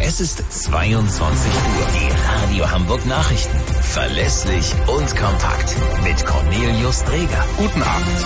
Es ist 22 Uhr. Die Radio Hamburg Nachrichten. Verlässlich und kompakt. Mit Cornelius Dreger. Guten Abend.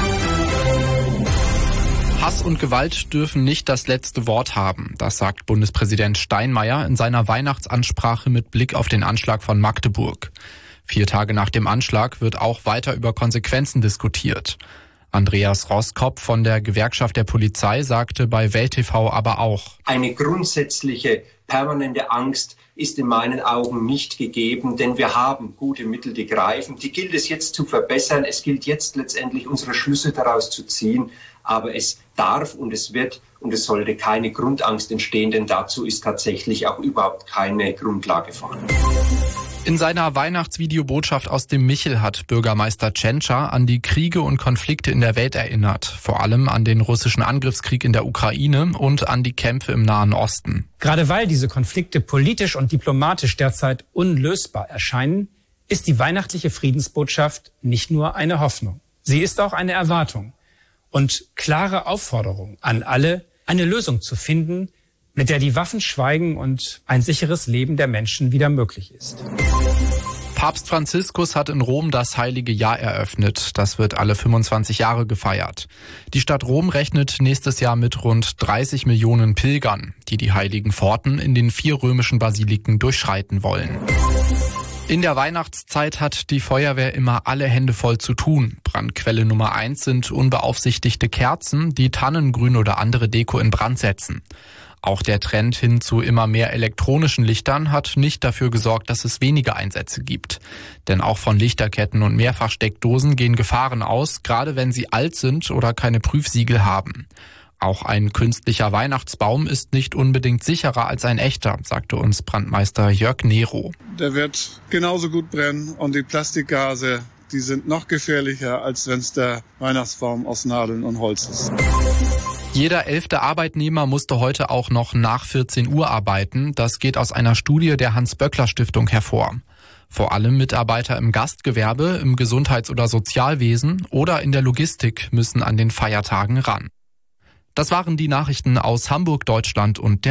Hass und Gewalt dürfen nicht das letzte Wort haben. Das sagt Bundespräsident Steinmeier in seiner Weihnachtsansprache mit Blick auf den Anschlag von Magdeburg. 4 Tage nach dem Anschlag wird auch weiter über Konsequenzen diskutiert. Andreas Roskopf von der Gewerkschaft der Polizei sagte bei Welt TV aber auch: Eine grundsätzliche, permanente Angst ist in meinen Augen nicht gegeben, denn wir haben gute Mittel, die greifen. Die gilt es jetzt zu verbessern. Es gilt jetzt letztendlich unsere Schlüsse daraus zu ziehen. Aber es darf und es wird und es sollte keine Grundangst entstehen, denn dazu ist tatsächlich auch überhaupt keine Grundlage vorhanden. In seiner Weihnachtsvideobotschaft aus dem Michel hat Bürgermeister Tschentscher an die Kriege und Konflikte in der Welt erinnert. Vor allem an den russischen Angriffskrieg in der Ukraine und an die Kämpfe im Nahen Osten. Gerade weil diese Konflikte politisch und diplomatisch derzeit unlösbar erscheinen, ist die weihnachtliche Friedensbotschaft nicht nur eine Hoffnung. Sie ist auch eine Erwartung und klare Aufforderung an alle, eine Lösung zu finden, mit der die Waffen schweigen und ein sicheres Leben der Menschen wieder möglich ist. Papst Franziskus hat in Rom das Heilige Jahr eröffnet. Das wird alle 25 Jahre gefeiert. Die Stadt Rom rechnet nächstes Jahr mit rund 30 Millionen Pilgern, die die heiligen Pforten in den 4 römischen Basiliken durchschreiten wollen. In der Weihnachtszeit hat die Feuerwehr immer alle Hände voll zu tun. Brandquelle Nummer 1 sind unbeaufsichtigte Kerzen, die Tannengrün oder andere Deko in Brand setzen. Auch der Trend hin zu immer mehr elektronischen Lichtern hat nicht dafür gesorgt, dass es weniger Einsätze gibt. Denn auch von Lichterketten und Mehrfachsteckdosen gehen Gefahren aus, gerade wenn sie alt sind oder keine Prüfsiegel haben. Auch ein künstlicher Weihnachtsbaum ist nicht unbedingt sicherer als ein echter, sagte uns Brandmeister Jörg Nero. Der wird genauso gut brennen und die Plastikgase, die sind noch gefährlicher, als wenn es der Weihnachtsbaum aus Nadeln und Holz ist. Jeder 11. Arbeitnehmer musste heute auch noch nach 14 Uhr arbeiten. Das geht aus einer Studie der Hans-Böckler-Stiftung hervor. Vor allem Mitarbeiter im Gastgewerbe, im Gesundheits- oder Sozialwesen oder in der Logistik müssen an den Feiertagen ran. Das waren die Nachrichten aus Hamburg, Deutschland und der